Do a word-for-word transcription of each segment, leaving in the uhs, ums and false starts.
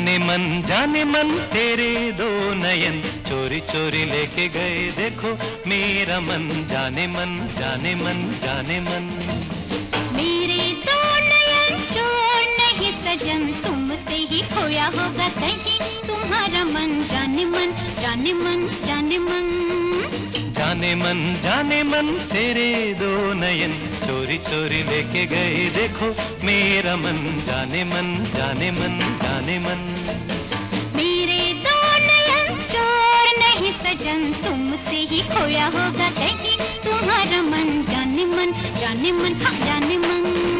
जाने मन जाने मन तेरे दो नयन चोरी चोरी लेके गए देखो मेरा मन। जाने मन जाने मन जाने मन। मेरे दो नयन चोर नहीं सजन, तुमसे ही खोया होगा कहीं तुम्हारा मन। जाने मन जाने मन जाने मन। जाने मन जाने मन तेरे दो नयन चोरी चोरी लेके गए देखो मेरा मन। जाने मन जाने मन जाने मन। मेरे दो नयन चोर नहीं सजन, तुमसे ही खोया होगा कहीं तुम्हारा मन। जाने मन जाने मन हाँ जाने मन।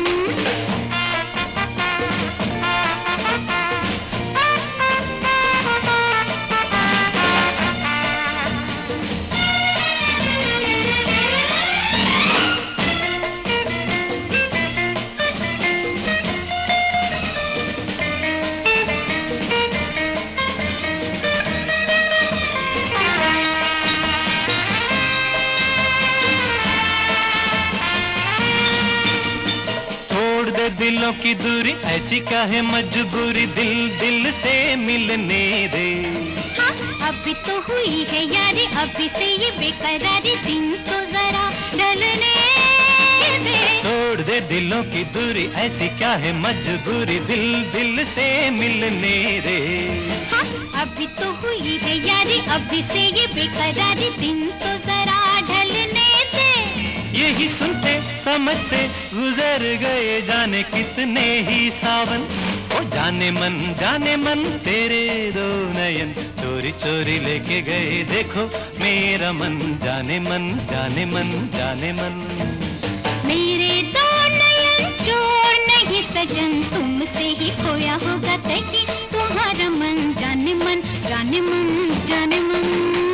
दिलों की दूरी ऐसी क्या है मजबूरी, दिल दिल से मिलने दे। हाँ अभी तो हुई है यारी, अभी से ये बेकरारी दिन तो जरा ढलने दे। तोड़ दे दिलों की दूरी ऐसी क्या है मजबूरी, दिल दिल से मिलने दे। हाँ अभी तो हुई है यारी, अभी से ये बेकरारी दिन तो जरा ढलने दे। यही सुनते समझते गुजर गए जाने कितने ही सावन। ओ जाने मन जाने मन तेरे दो नयन चोरी चोरी लेके गए देखो मेरा मन। जाने मन जाने मन जाने मन। मेरे दो नयन चोर नहीं सजन, तुमसे ही खोया होगा कहीं तुम्हारा मन। जाने मन जाने मन जाने मन।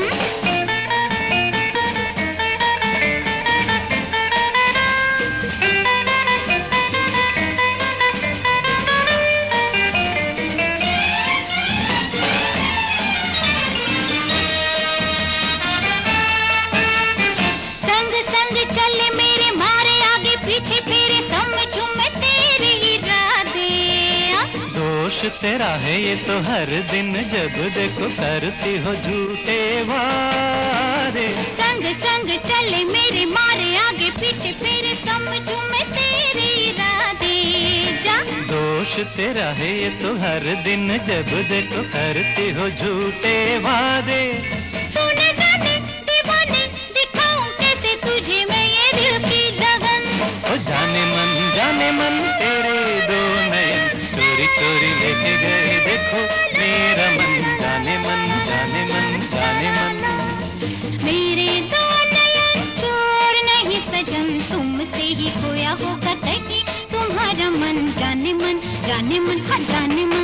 तेरा है ये तो हर दिन जब देखो करती हो झूठे वादे। संग संग चले मेरे मारे आगे पीछे फिरे समझूं मैं तेरे इरादे। जा दोष तेरा है ये तो हर दिन जब देखो करती हो झूठे वादे। तूने जाने दीवाने दिखाऊं कैसे तुझे मैं ये दिल की लगन। ओ जाने मन जाने मन तेरे दो नयन चोरी चोरी लेके गए देखो मेरा मन। जाने मन जाने मन जाने मन। मेरे दो नयन चोर नहीं सजन, तुमसे ही खोया होगा कहीं तुम्हारा मन। जाने मन जाने मन हाँ जाने मन।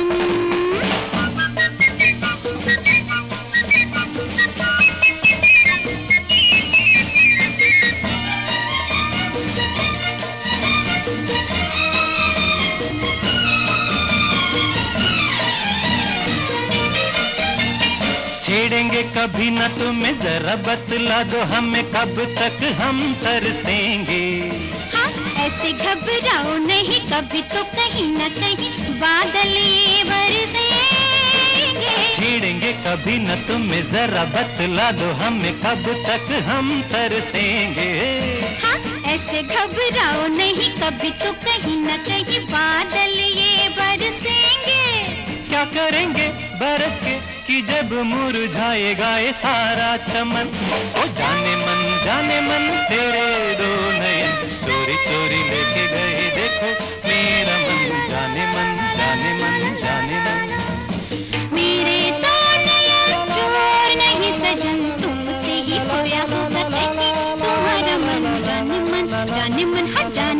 छेड़ेंगे कभी न तुम्हें जरा बतला दो हमें कब तक हम तरसेंगे। हाँ ऐसे घबराओ नहीं, कभी तो कहीं न कहीं बादल ये बरसेंगे। छेड़ेंगे कभी न तुम्हें जरा बतला दो हमें कब तक हम तरसेंगे। हाँ ऐसे घबराओ नहीं, कभी तो कहीं न कहीं बादल ये बरसेंगे। क्या करेंगे बरस के कि जब मुरझाएगा ये सारा चमन। ओ जाने मन जाने मन तेरे दो नयन चोरी चोरी लेके गए देखो मेरा मन। जाने मन जाने मन जाने मन। मेरे दो नयन चोर नहीं सजन, तुमसे ही खोया होगा कहीं तुम्हारा मन। जाने मन जाने मन हाँ जाने